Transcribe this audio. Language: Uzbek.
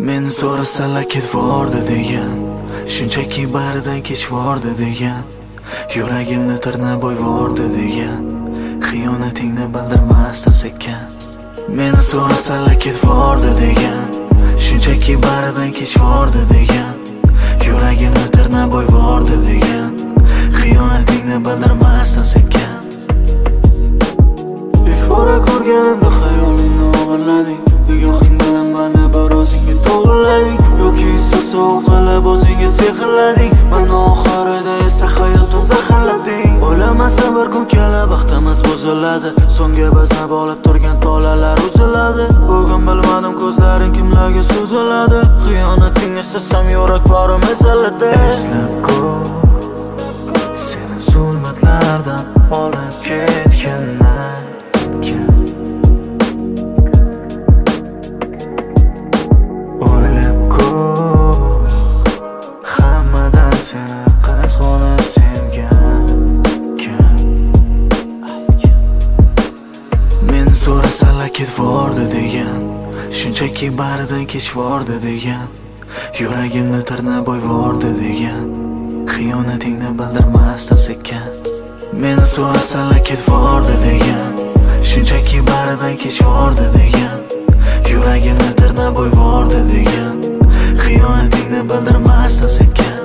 Meni so'rasalar ketvordi degan, shunchaki baridan kechvordi degan, yuragimni tirnab bo'yvordi degan, xiyonatingni bildirmasdan sekkan. Meni so'rasalar ketvordi degan, shunchaki baridan kechvordi degan, yuragimni tirnab bo'yvordi degan, xiyonatingni bildirmasdan sekkan. İlk bora ko'rganimda xayolingni o'g'irlading, nigohing bilan mani bir o'zingga to'g'rilading, yoki esa sovuqlab o'zingga sehrlading, mani oxirida esa hayotim zaharlading. O'ylamasam bir kun kelib baxtimiz buziladi, so'ngga bizni bog'lab turgan tolalar uziladi. Bugun bilmadim ko'zlaring kimlarga so'ziladi, xiyonating istasam yurak borim eziladi. Eslab ko'r seni zulmatlardan olib ketganlar, o'ylab ko'r hammadan seni qizg'onib sevgan kim? Meni so'rasalar ketvordi degan, shunchaki baridan kechvordi degan, yuragimni tirnab bo'yvordi degan, xiyonatingni bildirmasdan sekkan. Meni so'rasalar ketvordi degan, shunchaki baridan kechvordi degan, yuragimni tirnab bo'yvordi degan, xiyonatingni bildirmasdan sekkan.